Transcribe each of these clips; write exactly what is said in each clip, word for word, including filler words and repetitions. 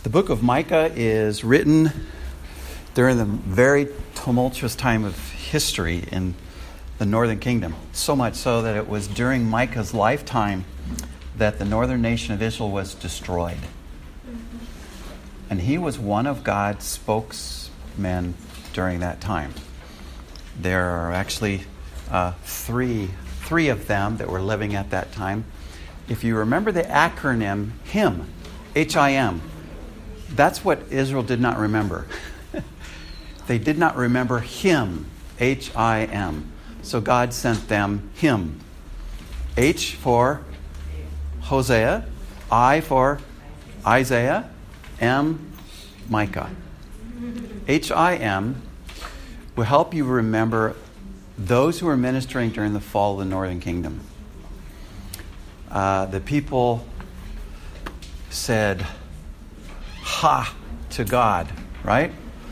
The book of Micah is written during the very tumultuous time of history in the northern kingdom. So much so that it was during Micah's lifetime that the northern nation of Israel was destroyed. And he was one of God's spokesmen during that time. There are actually uh, three, three of them that were living at that time. If you remember the acronym HIM, H I M, that's what Israel did not remember. They did not remember him, H I M. So God sent them him. H for Hosea, I for Isaiah, M, Micah. H I M will help you remember those who were ministering during the fall of the northern kingdom. Uh, the people said, ha to God, right?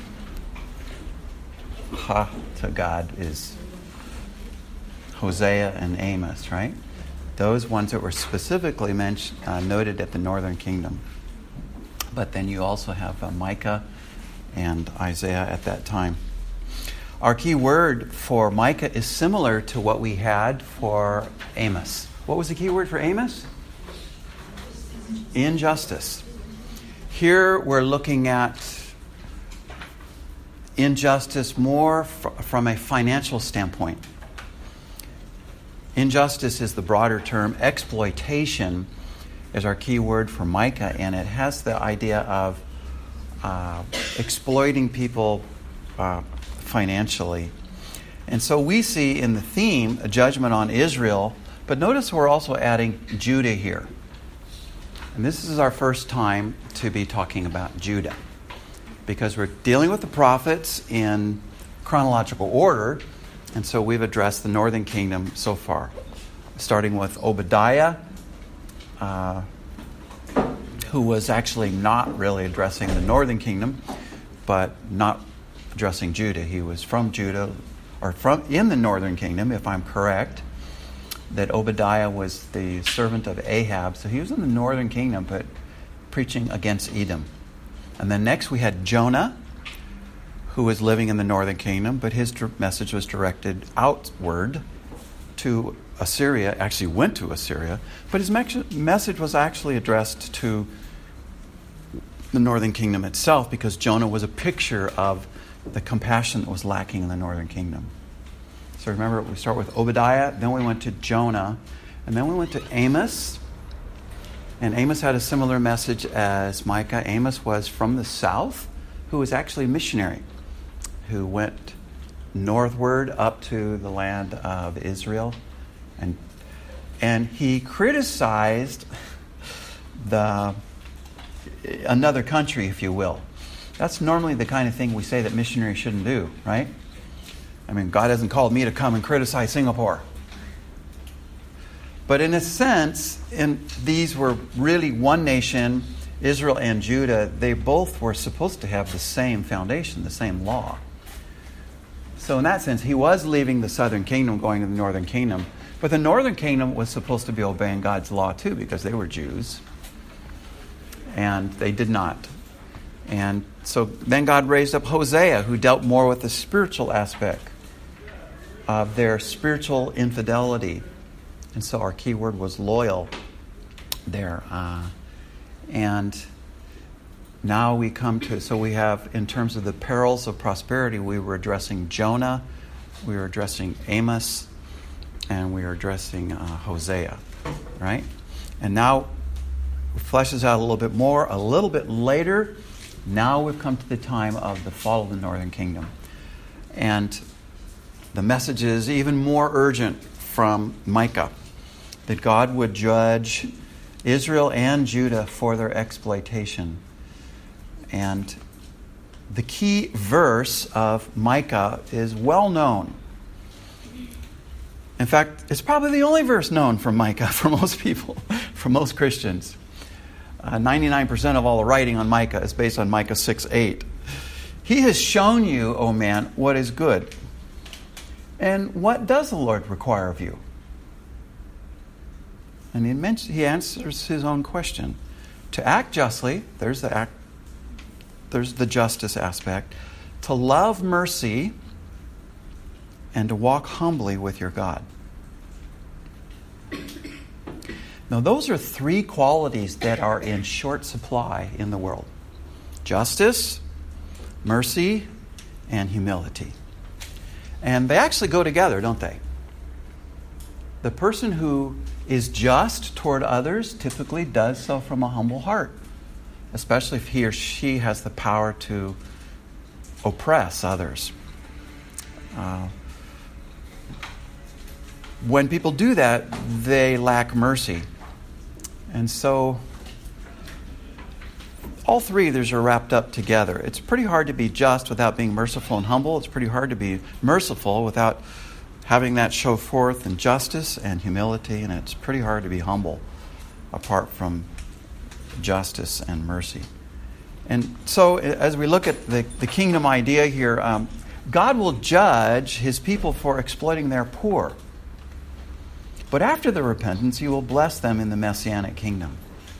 Ha to God is Hosea and Amos, right? Those ones that were specifically mentioned, uh, noted at the northern kingdom. But then you also have uh, Micah and Isaiah at that time. Our key word for Micah is similar to what we had for Amos. What was the key word for Amos? Injustice. Here we're looking at injustice more f- from a financial standpoint. Injustice is the broader term. Exploitation is our key word for Micah, and it has the idea of uh, exploiting people uh, financially. And so we see in the theme a judgment on Israel, but notice we're also adding Judah here. And this is our first time to be talking about Judah, because we're dealing with the prophets in chronological order, and so we've addressed the northern kingdom so far, starting with Obadiah, uh, who was actually not really addressing the northern kingdom, but not addressing Judah. He was from Judah, or from in the northern kingdom, if I'm correct, that Obadiah was the servant of Ahab. So he was in the northern kingdom, but preaching against Edom. And then next we had Jonah, who was living in the northern kingdom, but his message was directed outward to Assyria, actually went to Assyria, but his message was actually addressed to the northern kingdom itself, because Jonah was a picture of the compassion that was lacking in the northern kingdom. So remember, we start with Obadiah, then we went to Jonah, and then we went to Amos. And Amos had a similar message as Micah. Amos was from the south, who was actually a missionary, who went northward up to the land of Israel. And and he criticized the another country, if you will. That's normally the kind of thing we say that missionaries shouldn't do, right? I mean, God hasn't called me to come and criticize Singapore. But in a sense, in, these were really one nation, Israel and Judah. They both were supposed to have the same foundation, the same law. So in that sense, he was leaving the southern kingdom, going to the northern kingdom. But the northern kingdom was supposed to be obeying God's law too, because they were Jews. And they did not. And so then God raised up Hosea, who dealt more with the spiritual aspect of their spiritual infidelity. And so our key word was loyal there. Uh, and now we come to, so we have, in terms of the perils of prosperity, we were addressing Jonah, we were addressing Amos, and we were addressing uh, Hosea, right? And now it fleshes out a little bit more. A little bit later, now we've come to the time of the fall of the northern kingdom. And the message is even more urgent from Micah, that God would judge Israel and Judah for their exploitation. And the key verse of Micah is well known. In fact, it's probably the only verse known from Micah for most people, for most Christians. Uh, ninety-nine percent of all the writing on Micah is based on Micah six eight. He has shown you, O man, what is good. And what does the Lord require of you? And he, mentions, he answers his own question. To act justly, there's the act there's the justice aspect. To love mercy and to walk humbly with your God. Now, those are three qualities that are in short supply in the world. Justice, mercy, and humility. And they actually go together, don't they? The person who is just toward others typically does so from a humble heart, especially if he or she has the power to oppress others. Uh, when people do that, they lack mercy. And so all three of these are wrapped up together. It's pretty hard to be just without being merciful and humble. It's pretty hard to be merciful without having that show forth in justice and humility. And it's pretty hard to be humble apart from justice and mercy. And so as we look at the, the kingdom idea here, um, God will judge his people for exploiting their poor. But after the repentance, he will bless them in the Messianic kingdom.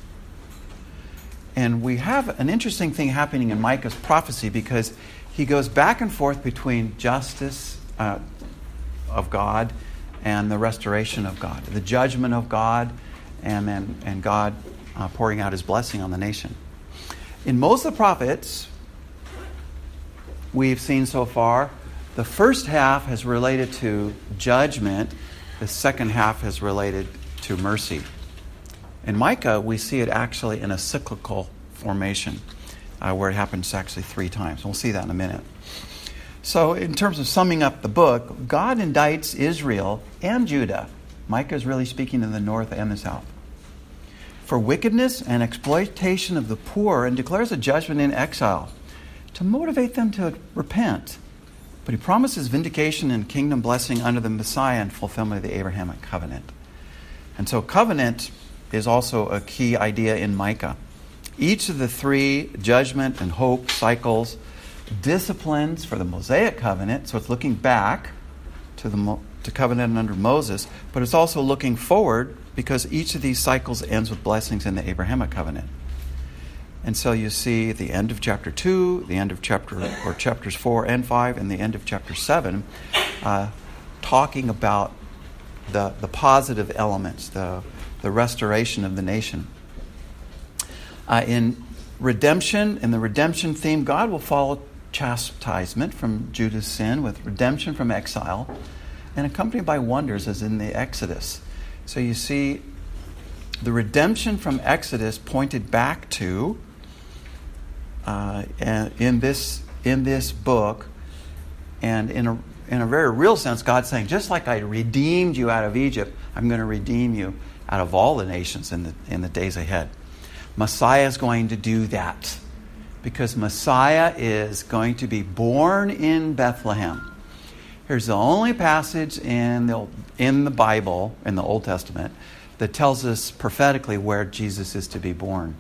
And we have an interesting thing happening in Micah's prophecy because he goes back and forth between justice uh, of God and the restoration of God, the judgment of God, and then and God uh, pouring out his blessing on the nation. In most of the prophets we've seen so far, the first half has related to judgment. The second half is related to mercy. In Micah, we see it actually in a cyclical formation, uh, where it happens actually three times. We'll see that in a minute. So in terms of summing up the book, God indicts Israel and Judah. Micah is really speaking in the north and the south. For wickedness and exploitation of the poor, and declares a judgment in exile to motivate them to repent. But he promises vindication and kingdom blessing under the Messiah and fulfillment of the Abrahamic covenant. And so covenant is also a key idea in Micah. Each of the three judgment and hope cycles disciplines for the Mosaic covenant, so it's looking back to the to covenant under Moses, but it's also looking forward because each of these cycles ends with blessings in the Abrahamic covenant. And so you see the end of chapter two, the end of chapter or chapters four and five, and the end of chapter seven, uh, talking about the the positive elements, the the restoration of the nation. Uh, in redemption, in the redemption theme, God will follow chastisement from Judah's sin with redemption from exile, and accompanied by wonders as in the Exodus. So you see the redemption from Exodus pointed back to Uh, in this in this book, and in a in a very real sense, God's saying, just like I redeemed you out of Egypt, I'm going to redeem you out of all the nations in the in the days ahead. Messiah is going to do that because Messiah is going to be born in Bethlehem. Here's the only passage in the in the Bible, in the Old Testament, that tells us prophetically where Jesus is to be born.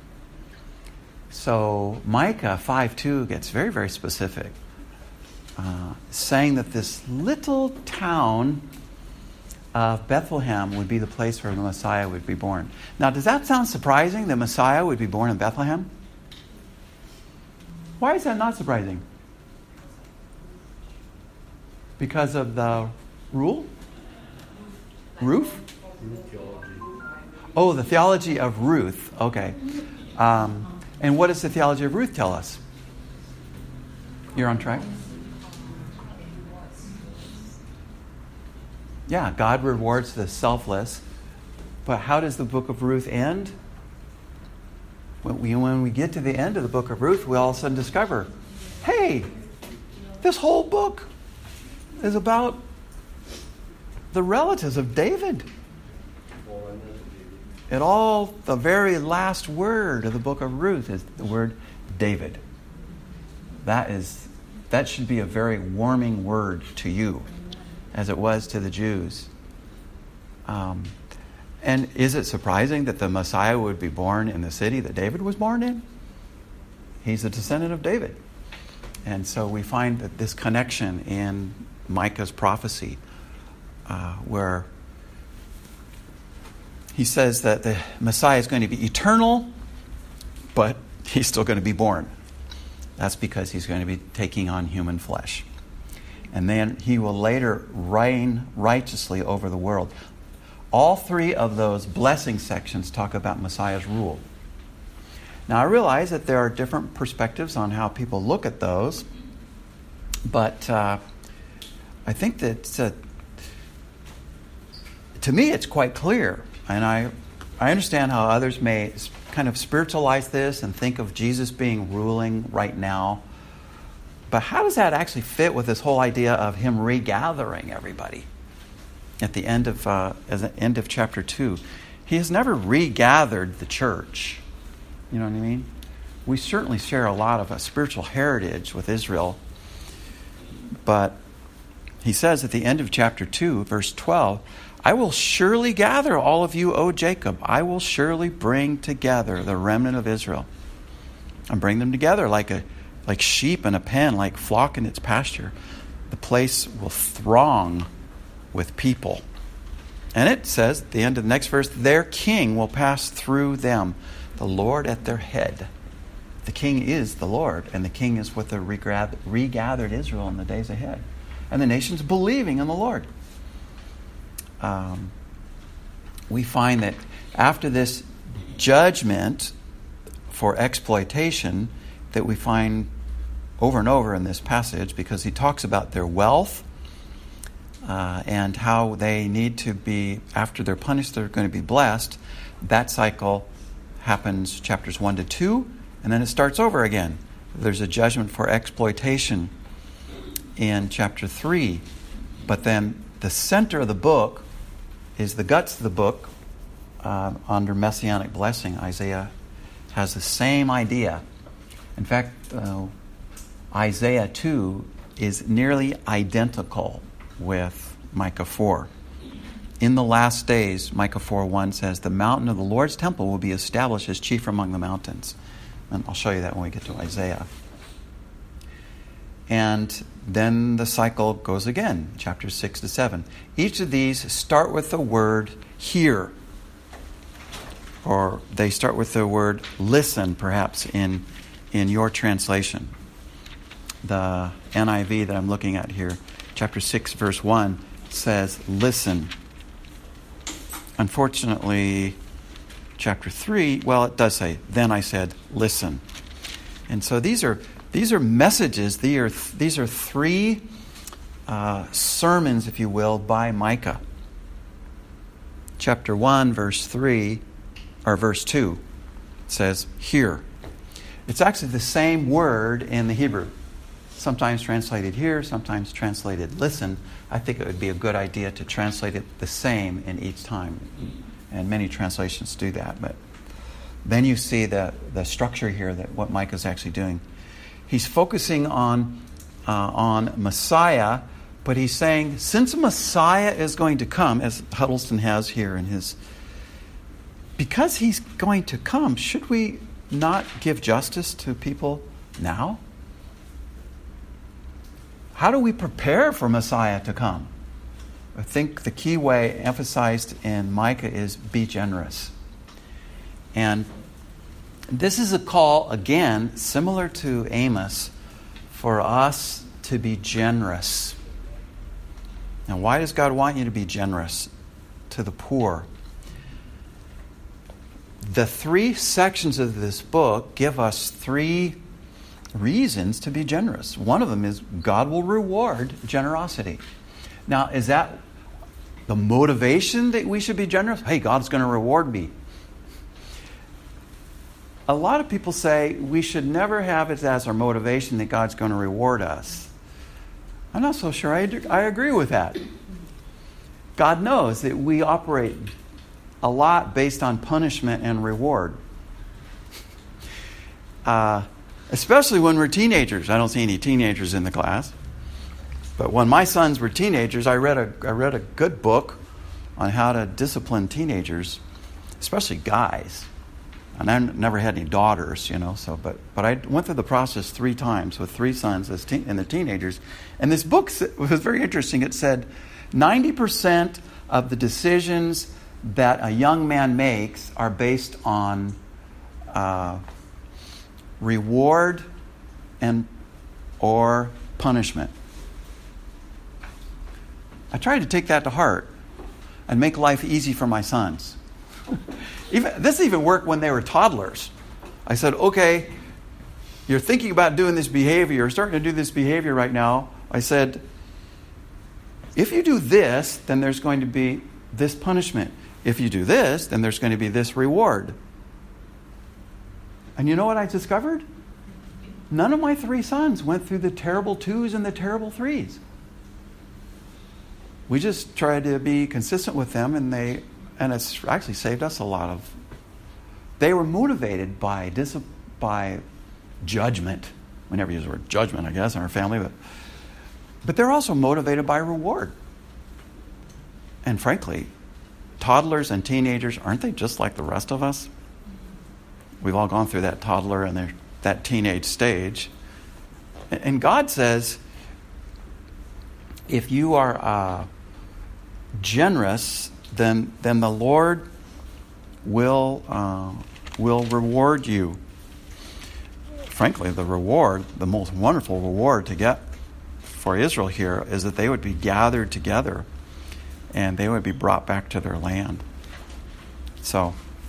So Micah five two gets very, very specific, uh, saying that this little town of Bethlehem would be the place where the Messiah would be born. Now, does that sound surprising, the Messiah would be born in Bethlehem? Why is that not surprising? Because of the rule? Ruth? Oh, the theology of Ruth. Okay. Um, And what does the theology of Ruth tell us? You're on track? Yeah, God rewards the selfless. But how does the book of Ruth end? When we, when we get to the end of the book of Ruth, we all of a sudden discover, hey, this whole book is about the relatives of David. It all, the very last word of the book of Ruth is the word David. That is, that should be a very warming word to you, as it was to the Jews. Um, and is it surprising that the Messiah would be born in the city that David was born in? He's a descendant of David. And so we find that this connection in Micah's prophecy, uh, where he says that the Messiah is going to be eternal, but he's still going to be born. That's because he's going to be taking on human flesh. And then he will later reign righteously over the world. All three of those blessing sections talk about Messiah's rule. Now, I realize that there are different perspectives on how people look at those, but uh, I think that uh, to me it's quite clear, and I I understand how others may kind of spiritualize this and think of Jesus being ruling right now. But how does that actually fit with this whole idea of him regathering everybody at the end of uh, at the end of chapter two? He has never regathered the church. You know what I mean? We certainly share a lot of a spiritual heritage with Israel, but he says at the end of chapter two, verse twelve, I will surely gather all of you, O Jacob. I will surely bring together the remnant of Israel. And bring them together like a like sheep in a pen, like flock in its pasture. The place will throng with people. And it says, at the end of the next verse, their king will pass through them, the Lord at their head. The king is the Lord, and the king is with the regathered Israel in the days ahead. And the nation's believing in the Lord. Um, we find that after this judgment for exploitation that we find over and over in this passage, because he talks about their wealth uh, and how they need to be, after they're punished, they're going to be blessed. That cycle happens chapters one to two, and then it starts over again. There's a judgment for exploitation in chapter three. But then the center of the book is the guts of the book uh, under Messianic blessing. Isaiah has the same idea. In fact, uh, Isaiah two is nearly identical with Micah four. In the last days, Micah four one says, the mountain of the Lord's temple will be established as chief among the mountains. And I'll show you that when we get to Isaiah. And then the cycle goes again, chapters six to seven. Each of these start with the word hear. Or they start with the word listen, perhaps, in, in your translation. The N I V that I'm looking at here, chapter six, verse one, says, listen. Unfortunately, chapter three, well, it does say, then I said, listen. And so these are these are messages, these are, these are three uh, sermons, if you will, by Micah. Chapter one, verse three, or verse two, says, hear. It's actually the same word in the Hebrew. Sometimes translated here, sometimes translated listen. I think it would be a good idea to translate it the same in each time. And many translations do that. But then you see the, the structure here, that what Micah is actually doing. He's focusing on, uh, on Messiah, but he's saying, since Messiah is going to come, as Huddleston has here in his, because he's going to come, should we not give justice to people now? How do we prepare for Messiah to come? I think the key way emphasized in Micah is be generous. And this is a call, again, similar to Amos, for us to be generous. Now, why does God want you to be generous to the poor? The three sections of this book give us three reasons to be generous. One of them is God will reward generosity. Now, is that the motivation that we should be generous? Hey, God's going to reward me. A lot of people say we should never have it as our motivation that God's going to reward us. I'm not so sure I, I agree with that. God knows that we operate a lot based on punishment and reward. Uh, especially when we're teenagers. I don't see any teenagers in the class. But when my sons were teenagers, I read a I read a good book on how to discipline teenagers, especially guys. And I never had any daughters, you know. So, but but I went through the process three times with three sons as teen, and the teenagers. And this book was very interesting. It said ninety percent of the decisions that a young man makes are based on uh, reward and or punishment. I tried to take that to heart and make life easy for my sons. even, this even worked when they were toddlers. I said, okay, you're thinking about doing this behavior, you're starting to do this behavior right now. I said, if you do this, then there's going to be this punishment. If you do this, then there's going to be this reward. And you know what I discovered? None of my three sons went through the terrible twos and the terrible threes. We just tried to be consistent with them, and they, and it's actually saved us a lot of. They were motivated by dis, by judgment. We never use the word judgment, I guess, in our family, but but they're also motivated by reward. And frankly, toddlers and teenagers, aren't they just like the rest of us? We've all gone through that toddler and their, that teenage stage. And God says, if you are uh, generous, then then the Lord will uh, will reward you. Frankly, the reward, the most wonderful reward to get for Israel here is that they would be gathered together and they would be brought back to their land. So,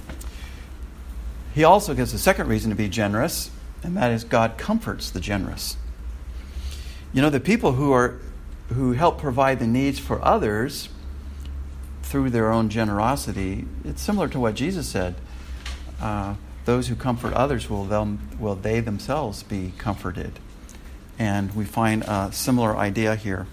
he also gives a second reason to be generous, and that is God comforts the generous. You know, the people who are who help provide the needs for others through their own generosity, it's similar to what Jesus said. Uh, those who comfort others will them will they themselves be comforted. And we find a similar idea here.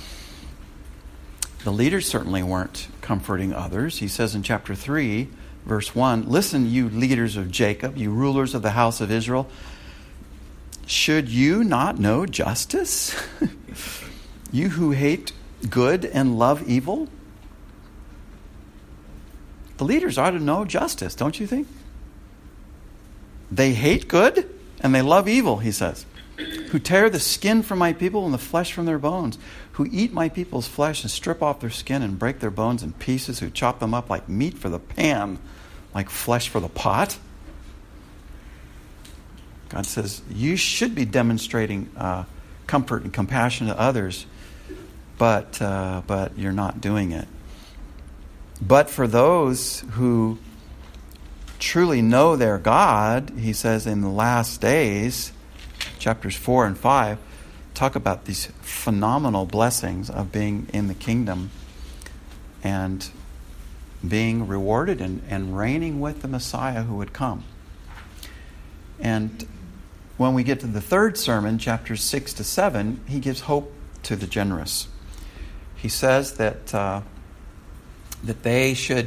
The leaders certainly weren't comforting others. He says in chapter three, verse one, "Listen, you leaders of Jacob, you rulers of the house of Israel, should you not know justice? You who hate good and love evil?" The leaders ought to know justice, don't you think? They hate good and they love evil, he says. "Who tear the skin from my people and the flesh from their bones, who eat my people's flesh and strip off their skin and break their bones in pieces, who chop them up like meat for the pan, like flesh for the pot." God says, you should be demonstrating uh, comfort and compassion to others, but uh, but you're not doing it. But for those who truly know their God, he says in the last days, chapters four and five, talk about these phenomenal blessings of being in the kingdom and being rewarded and, and reigning with the Messiah who would come. And when we get to the third sermon, chapters six to seven, he gives hope to the generous. He says that uh, that they should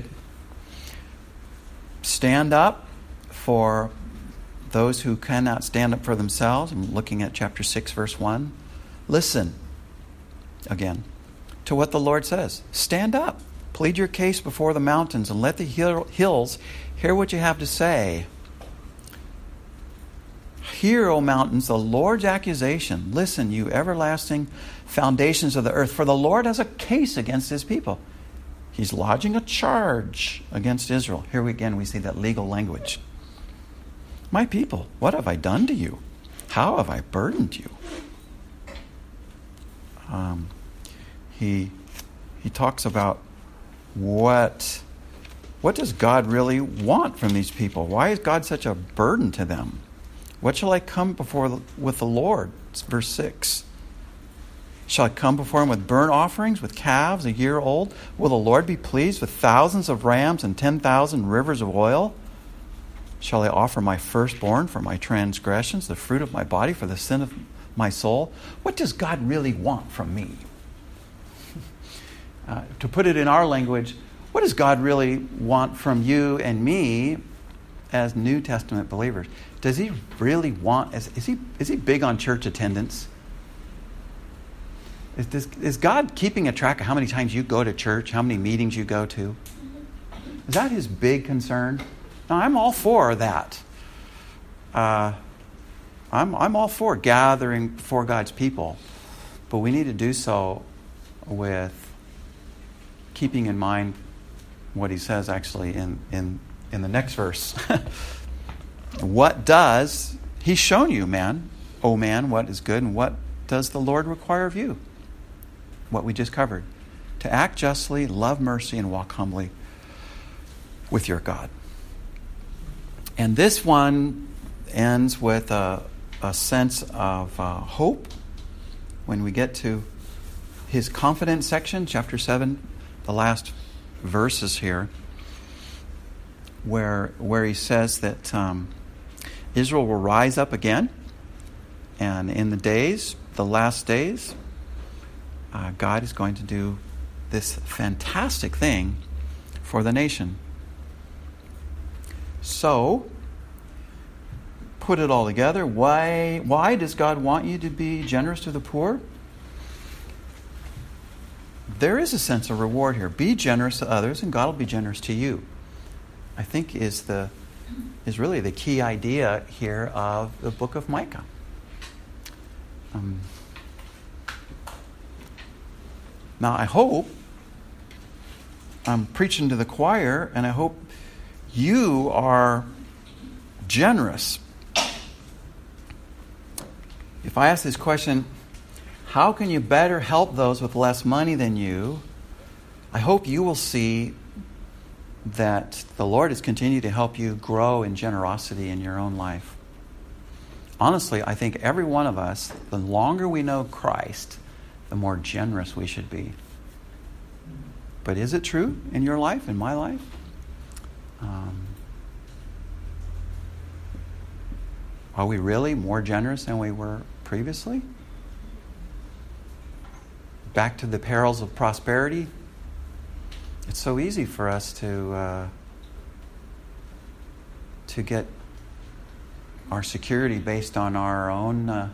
stand up for those who cannot stand up for themselves. I'm looking at chapter six, verse one. Listen, again, to what the Lord says. Stand up, plead your case before the mountains, and let the hill, hills hear what you have to say. Hear, O mountains, the Lord's accusation. Listen, you everlasting foundations of the earth, for the Lord has a case against his people. He's lodging a charge against Israel. Here again we see that legal language. My people, what have I done to you? How have I burdened you? Um, he he talks about what what does God really want from these people? Why is God such a burden to them? What shall I come before the, with the Lord? It's verse six. Shall I come before him with burnt offerings, with calves a year old? Will the Lord be pleased with thousands of rams and ten thousand rivers of oil? Shall I offer my firstborn for my transgressions, the fruit of my body for the sin of my soul? What does God really want from me? Uh, to put it in our language, what does God really want from you and me as New Testament believers? Does he really want, is, is he is he big on church attendance? Is, this, is God keeping a track of how many times you go to church, how many meetings you go to? Is that his big concern? Now, I'm all for that. Uh, I'm I'm all for gathering before God's people, but we need to do so with keeping in mind what he says actually in in, in the next verse. What does he's shown you, man? O man, what is good, and what does the Lord require of you? What we just covered. To act justly, love mercy, and walk humbly with your God. And this one ends with a, a sense of uh, hope when we get to his confidence section, chapter seven, the last verses here, where where he says that um, Israel will rise up again, and in the days, the last days, uh, God is going to do this fantastic thing for the nation. So, put it all together. Why, why does God want you to be generous to the poor? There is a sense of reward here. Be generous to others, and God will be generous to you. I think is the is really the key idea here of the book of Micah. Um, now, I hope I'm preaching to the choir, and I hope you are generous. If I ask this question, how can you better help those with less money than you? I hope you will see that the Lord has continued to help you grow in generosity in your own life. Honestly, I think every one of us, the longer we know Christ, the more generous we should be. But is it true in your life, in my life? Um, are we really more generous than we were previously? Back to the perils of prosperity. It's so easy for us to uh, to get our security based on our own uh,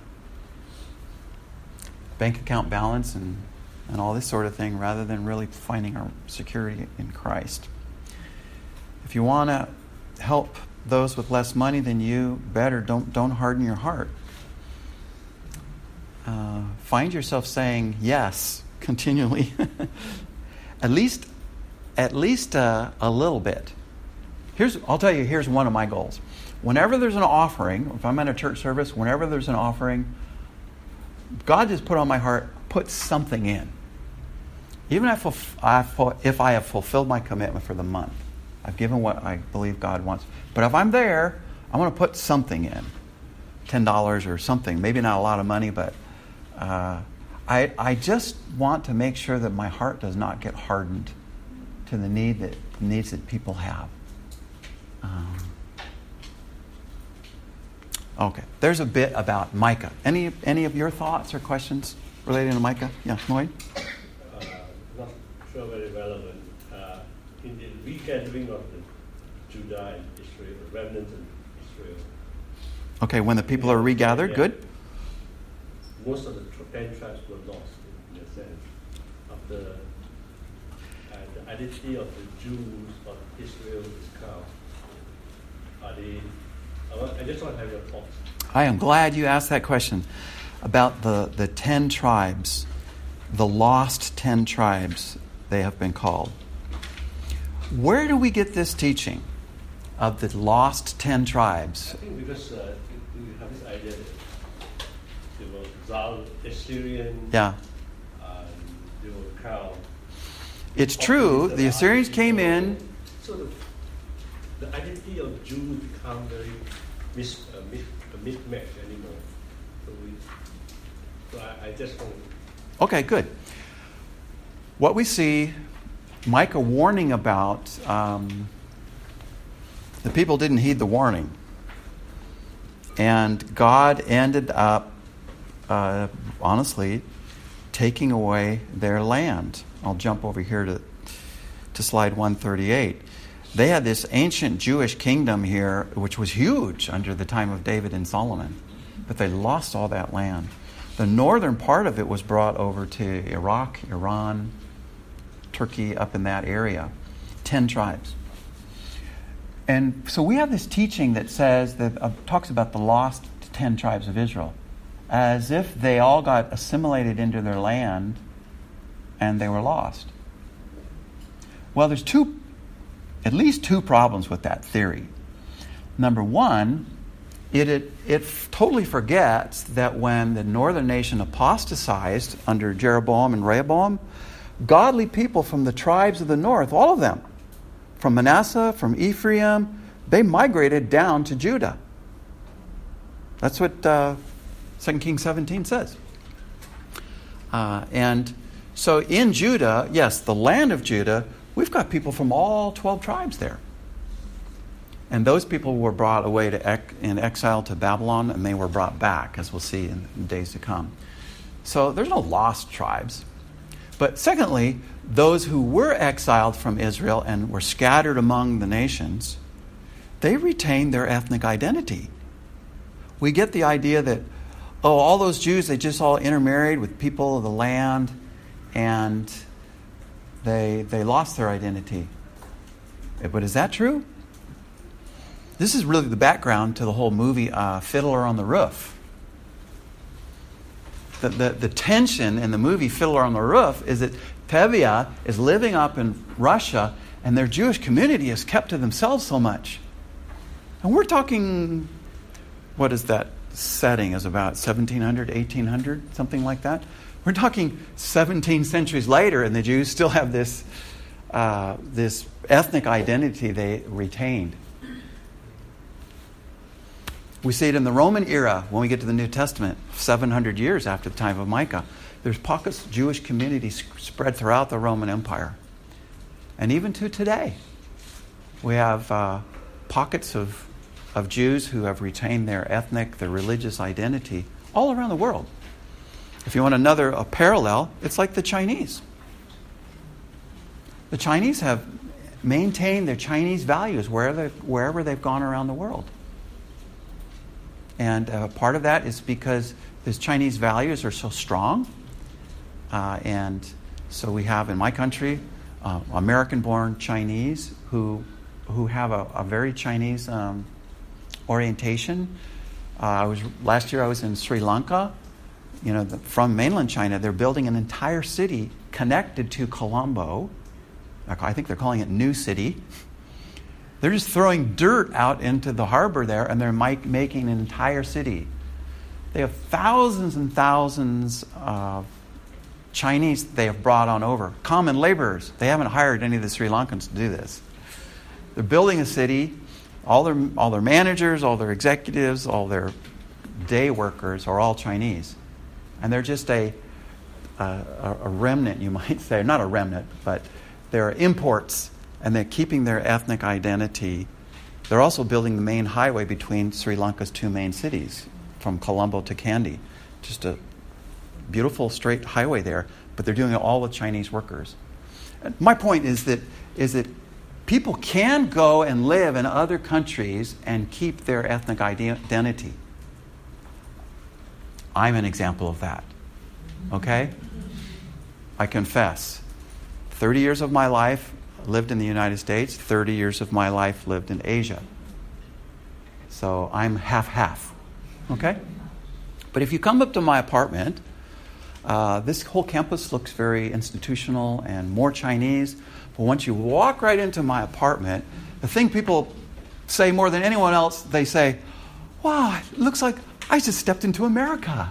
bank account balance and, and all this sort of thing, rather than really finding our security in Christ. If you want to help those with less money than you, better don't don't harden your heart. Uh, find yourself saying yes continually, at least. At least uh, a little bit. Here's, I'll tell you, here's one of my goals. Whenever there's an offering, if I'm at a church service, whenever there's an offering, God just put on my heart, put something in. Even if I, if I have fulfilled my commitment for the month, I've given what I believe God wants. But if I'm there, I want to put something in. ten dollars or something. Maybe not a lot of money, but uh, I, I just want to make sure that my heart does not get hardened to the need that needs that people have. Um, okay, there's a bit about Micah. Any any of your thoughts or questions relating to Micah? Yeah, Lloyd? Uh, not sure very relevant. Uh, in the regathering of the Judah and Israel, the remnants in Israel. Okay, when the people are regathered, yeah, good. Most of the ten tribes were lost in a sense after. The identity of the Jews of Israel is calm. Are they? I just want to have your thoughts. I am glad you asked that question about the, the ten tribes, the lost ten tribes, they have been called. Where do we get this teaching of the lost ten tribes? I think because uh, we have this idea that they were Zal, Assyrian, yeah. um, they were cow. It's true. The Assyrians came in. So the, the identity of Jews become very mis, uh, mis, uh, mismatched anymore. So, we, so I, I just want to... Okay, good. What we see, Micah warning about, um, the people didn't heed the warning. And God ended up, uh, honestly, taking away their land. I'll jump over here to to slide one thirty-eight. They had this ancient Jewish kingdom here, which was huge under the time of David and Solomon. But they lost all that land. The northern part of it was brought over to Iraq, Iran, Turkey, up in that area. Ten tribes. And so we have this teaching that says, that uh, talks about the lost ten tribes of Israel, as if they all got assimilated into their land and they were lost. Well, there's two, at least two problems with that theory. Number one, it, it, it f- totally forgets that when the northern nation apostatized under Jeroboam and Rehoboam, godly people from the tribes of the north, all of them, from Manasseh, from Ephraim, they migrated down to Judah. That's what uh, Second Kings seventeen says. Uh, and so in Judah, yes, the land of Judah, we've got people from all twelve tribes there. And those people were brought away to ec- in exile to Babylon, and they were brought back, as we'll see in the days to come. So there's no lost tribes. But secondly, those who were exiled from Israel and were scattered among the nations, they retained their ethnic identity. We get the idea that, oh, all those Jews, they just all intermarried with people of the land, and they they lost their identity. But is that true? This is really the background to the whole movie uh, Fiddler on the Roof. The, the, the tension in the movie Fiddler on the Roof is that Tevye is living up in Russia, and their Jewish community is kept to themselves so much. And we're talking, what is that setting? Is about seventeen hundred, eighteen hundred, something like that? We're talking seventeen centuries later, and the Jews still have this, uh, this ethnic identity they retained. We see it in the Roman era when we get to the New Testament, seven hundred years after the time of Micah. There's pockets of Jewish communities spread throughout the Roman Empire. And even to today, we have uh, pockets of, of Jews who have retained their ethnic, their religious identity all around the world. If you want another a parallel, it's like the Chinese. The Chinese have maintained their Chinese values wherever, wherever they've gone around the world. And uh, part of that is because these Chinese values are so strong. Uh, and so we have in my country uh, American-born Chinese who who have a, a very Chinese um, orientation. Uh, I was last year I was in Sri Lanka. You know, the, from mainland China, they're building an entire city connected to Colombo. I think they're calling it New City. They're just throwing dirt out into the harbor there, and they're make, making an entire city. They have thousands and thousands of Chinese they have brought on over. Common laborers. They haven't hired any of the Sri Lankans to do this. They're building a city. All their all their managers, all their executives, all their day workers are all Chinese. And they're just a, a, a remnant, you might say. Not a remnant, but they're imports. And they're keeping their ethnic identity. They're also building the main highway between Sri Lanka's two main cities, from Colombo to Kandy. Just a beautiful straight highway there, but they're doing it all with Chinese workers. And my point is that is that people can go and live in other countries and keep their ethnic identity. I'm an example of that. Okay? I confess. thirty years of my life lived in the United States, thirty years of my life lived in Asia. So I'm half-half, okay? But if you come up to my apartment, uh, this whole campus looks very institutional and more Chinese. But once you walk right into my apartment, the thing people say more than anyone else, they say, wow, it looks like I just stepped into America.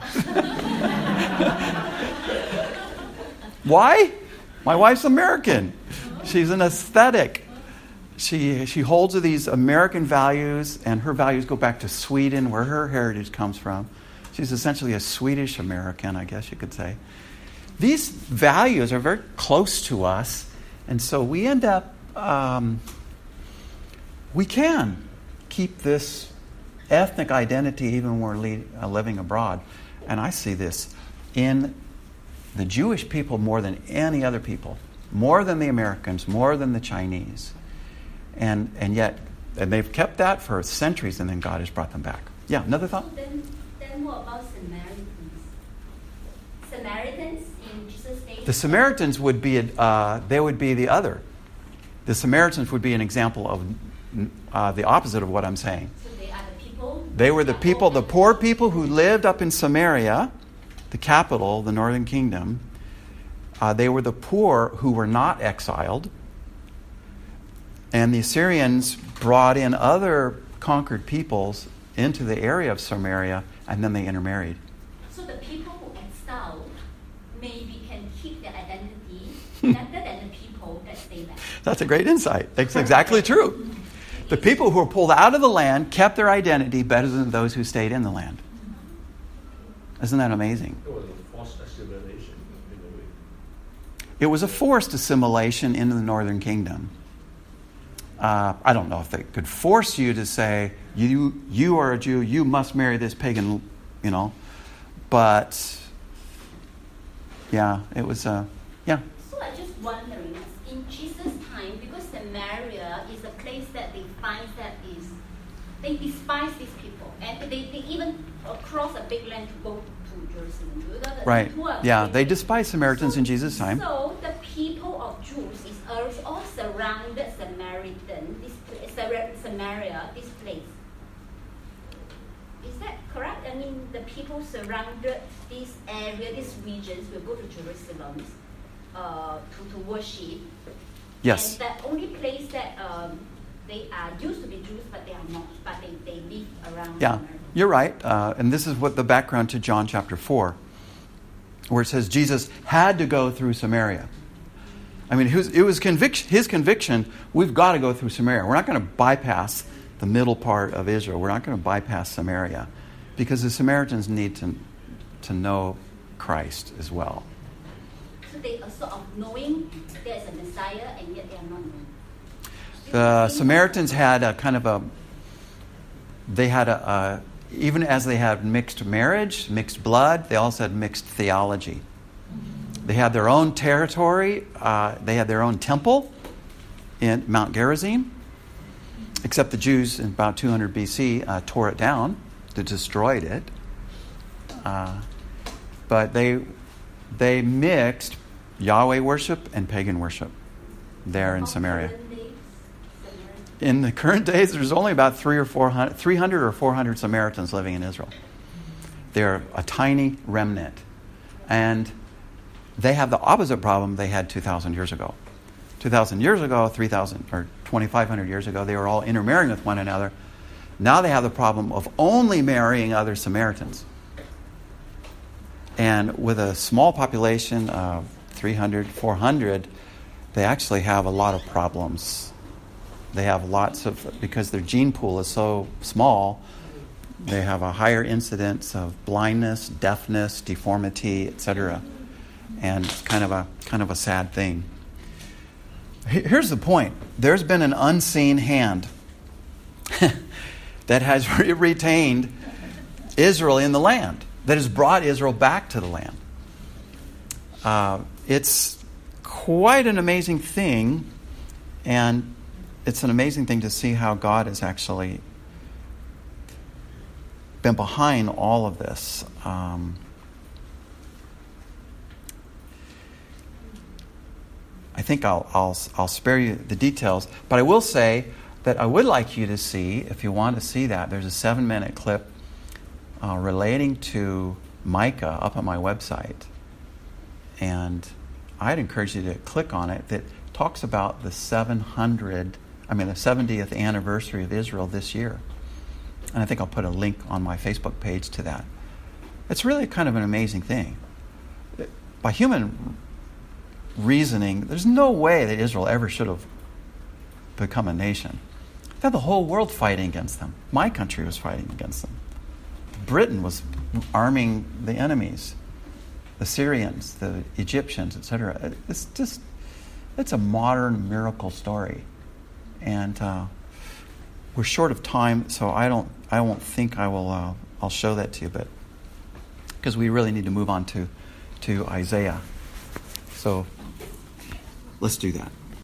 Why? My wife's American. She's an aesthetic. She she holds to these American values, and her values go back to Sweden, where her heritage comes from. She's essentially a Swedish American, I guess you could say. These values are very close to us, and so we end up, um, we can keep this ethnic identity even when we're lead, uh, living abroad. And I see this in the Jewish people more than any other people. More than the Americans, more than the Chinese. And and yet, and they've kept that for centuries, and then God has brought them back. Yeah, another thought? So then, then what about Samaritans? Samaritans in Jesus' day? The Samaritans would be, uh, they would be the other. The Samaritans would be an example of uh, the opposite of what I'm saying. So they are the people? They were the people, the poor people who lived up in Samaria, the capital, the northern kingdom. Uh, they were the poor who were not exiled. And the Assyrians brought in other conquered peoples into the area of Samaria, and then they intermarried. So the people who exile maybe can keep their identity better than the people that stay back. That's a great insight. That's exactly true. The people who were pulled out of the land kept their identity better than those who stayed in the land. Isn't that amazing? It was a forced assimilation in a way. It was a forced assimilation into the northern kingdom. Uh, I don't know if they could force you to say, you you are a Jew, you must marry this pagan, you know. But, yeah, it was, uh, yeah. So I'm just wondering, in Jesus' time, because Samaria is a place that they find that is, they despise these people. And they, they even cross a big land to go to Jerusalem. The, Right. the Yeah, they despised Samaritans so, in Jesus' time. So the people of Jews is all surrounded Samaritan, this place, Samaria, this place. Is that correct? I mean, the people surrounded this area, these regions, will go to Jerusalem uh, to, to worship. Yes. And the only place that um, they are used to be Jews, but they are not, but they, they live around Yeah, Samaria. you're right. Uh, and this is what the background to John chapter four, where it says Jesus had to go through Samaria. I mean, it was, it was conviction, his conviction, we've got to go through Samaria. We're not going to bypass the middle part of Israel. We're not going to bypass Samaria, because the Samaritans need to, to know Christ as well. So they are sort of knowing there's a Messiah, and yet they are not knowing. The Samaritans had a kind of a, they had a, a, even as they had mixed marriage, mixed blood, they also had mixed theology. They had their own territory. Uh, they had their own temple in Mount Gerizim, except the Jews in about two hundred B C uh, tore it down, they destroyed it. Uh, but they they mixed Yahweh worship and pagan worship there in Samaria. In the current days, there's only about three or four hundred, three hundred or four hundred Samaritans living in Israel. They're a tiny remnant, and they have the opposite problem they had two thousand years ago. two thousand years ago, three thousand or twenty-five hundred years ago, they were all intermarrying with one another. Now they have the problem of only marrying other Samaritans. And with a small population of three hundred, four hundred, they actually have a lot of problems. They have lots of, because their gene pool is so small, they have a higher incidence of blindness, deafness, deformity, et cetera. And it's kind of a kind of a sad thing. Here's the point. There's been an unseen hand that has re- retained Israel in the land, that has brought Israel back to the land. Uh, it's quite an amazing thing, and it's an amazing thing to see how God has actually been behind all of this. Um, I think I'll, I'll I'll spare you the details, but I will say that I would like you to see, if you want to see that, there's a seven-minute clip uh, relating to Micah up on my website, and I'd encourage you to click on it. That talks about the seven hundred, I mean the seventieth anniversary of Israel this year, and I think I'll put a link on my Facebook page to that. It's really kind of an amazing thing. By human reasoning, there's no way that Israel ever should have become a nation. They had the whole world fighting against them. My country was fighting against them. Britain was arming the enemies, the Syrians, the Egyptians, et cetera. It's just, it's a modern miracle story, and uh, we're short of time, so I don't, I won't think I will. Uh, I'll show that to you, but because we really need to move on to, to Isaiah. So let's do that.